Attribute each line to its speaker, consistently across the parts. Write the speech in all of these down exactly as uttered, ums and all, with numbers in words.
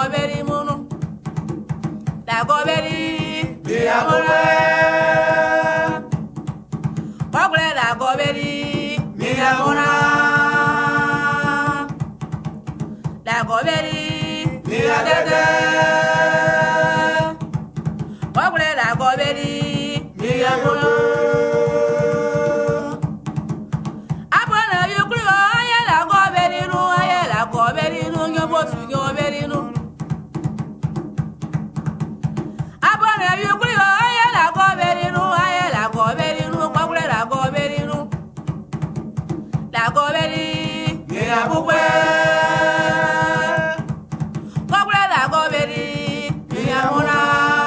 Speaker 1: goberi munu la goberi
Speaker 2: Bia mwe
Speaker 1: Ogre la goberi
Speaker 2: Bia mona
Speaker 1: la goberi
Speaker 2: Bia dede
Speaker 1: Ogre la goberi
Speaker 2: Bia mona
Speaker 1: Abona yukri aye la goberi nu aye la goberi nu nyobo su goberi nu Abona yukri aye la goberi nu aye la goberi nu ogre la goberi nu la goberi
Speaker 2: Bia mwe
Speaker 1: Ogre la goberi
Speaker 2: Bia mona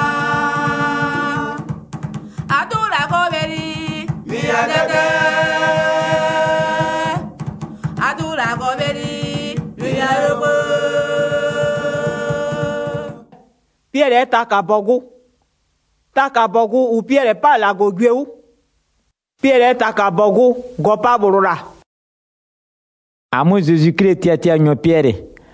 Speaker 1: Adu la goberi
Speaker 2: Bia dede
Speaker 1: Adu la goberi
Speaker 2: Bia mwe
Speaker 3: Pierre takabogu takabogu u Pierre pa la gogweu Pierre takabogu gopa burura Amu Jésus Christ tia tia nyo Pierre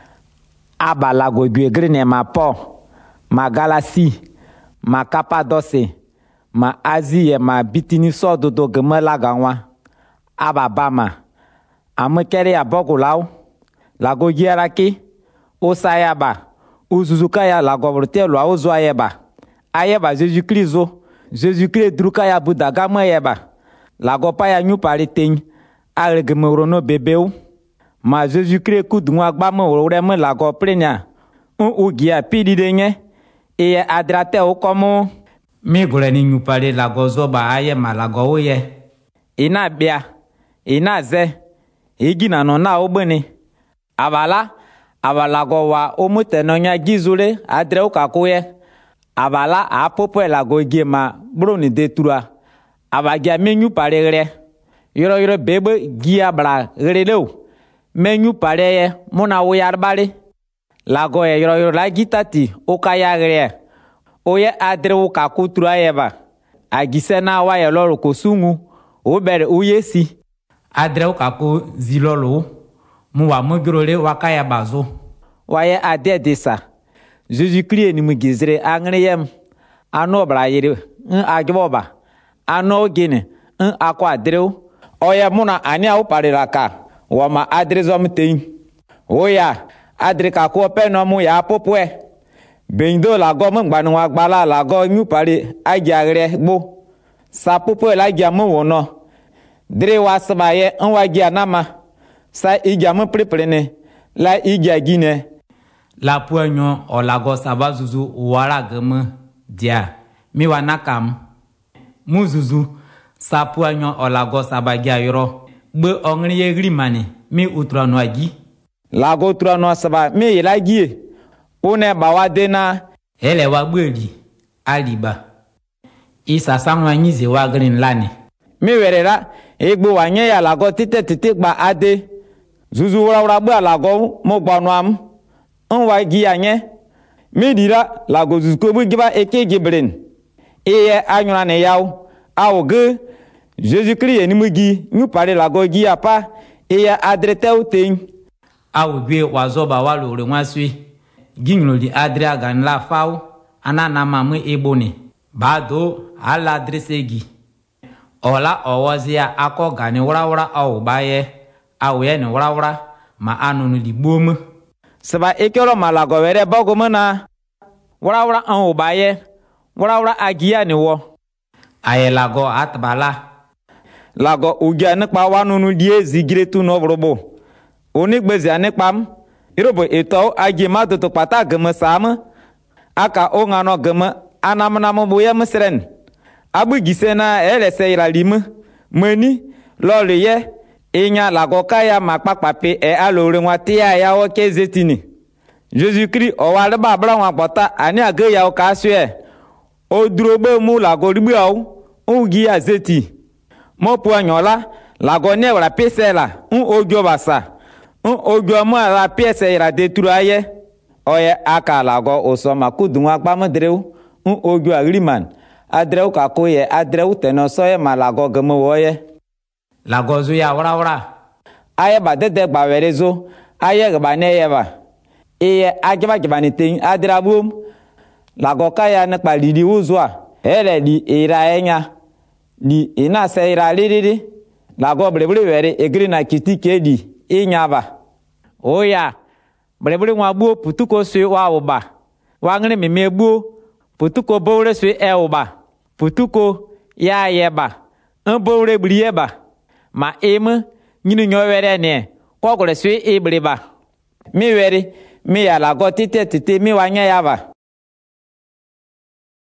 Speaker 3: aba la gogwe grine ma po ma galasi ma Cappadoce ma Asie ma bitini sodo do gema la ganwa aba bama amu kere abogu law la gogiera ki o sayaba Uzuzukaya la govorte lo auzo ayeba ayeba Jésus Christ Jésus Christ drukaya budaga mayeba la gopa ya nyu pariten aregmorono bebeu ma Jésus Christ kudunwa gbama oreme la go prenya un ugia pididenye e adrate o komo mi goleni nyu pare la gozo ba ayema la go oye ina bia ina ze igina no na ogbeni abala abalago wa omute no nya gizule adre o kakoye abala apopo la go gema broni detura abagia menyu parere yoro yoro bebe gia bra releu menyu pareye mona wo yarbale la go e yoro yoro la gitati o kaya gre oye adre o kakutura yeba agisena wa ye loro kosungu o bere oyesi adre o kako zilolo mu wa mugirole wakaya bazo waye ade desa Jésus Christ ni mugizre angreyem ano brayire n agboba ano gine n akwa adreu oya muna ani au pariraka wama adrezom tein oya adrika ko peno mu ya popwe beindo la go mgbanu agbala la go nyu pari agiagre gbo sa popwe la giamu wono dre wasbaye n wagia nama sa igiamu preprene la igia gine la poignon o la go sabazuzu wara gem dia mi wanakam muzuzu sa poignon o la go sabagia yoro gbe ongri yegri mani mi utrano agi la go trano saba mi la gie one bawadena ele wa gberi aliba isa sanwa nyize wa green lani mi werera egbo wanye ya la go tite tite gba ade zuzu wura wura gba la go mo gbanu am Onwa gi anye midira la gozuko bu giba eke gibren eye anyura ne yaw awge Jésus Christ ni mugi nyu pare la go gi apa eye adrete utein awgwe wazoba walore nwasui ginyo di adria gan la faw anana mamu eboni bado ala adresegi ola owozia ako gani wura wura aw baye awye ni wura wura ma anunu di bom Saba ekero malago were bogo mana wura wura an obaye wura wura agia ni wo aye lago atbala lago ugia nipa wanunu die zigire tu no brobo oni gbezi anipam irobo eto agi madoto pata gem sam aka onga no gem anamnam boye mesren abugisena elese iralim mani loliye Inya lago kaya makpapape e alore nwati ya ya o kezetini Jésus Christ o wale ba bra wa pota ani age ya o kasue o drobe mu lago ribu au o gi azeti mo po anyola lago ne wala pesela un ojo basa un ojo mo la pese ira deturaye oye aka lago o so makudun agba modreu un ojo agriman adreu kakoye adreu teno soye malago gemo woye la gozu ya wura wura aye ba dede gba werezo aye gba ne yeba e ageba gebani ten adrabum la goka ya na kpa lidi uzwa ele di ira enya di ina se ira lidi la go bre bre were egri na kiti kedi inyaba oya bre bre nwa gbo putuko sui wa uba wa ngre me megbo putuko bowre sui e uba putuko ya yeba un bowre brieba ma em nyinu nyo were ne ko gore sui e breba mi were mi ya la go tite tite mi wa nya yaba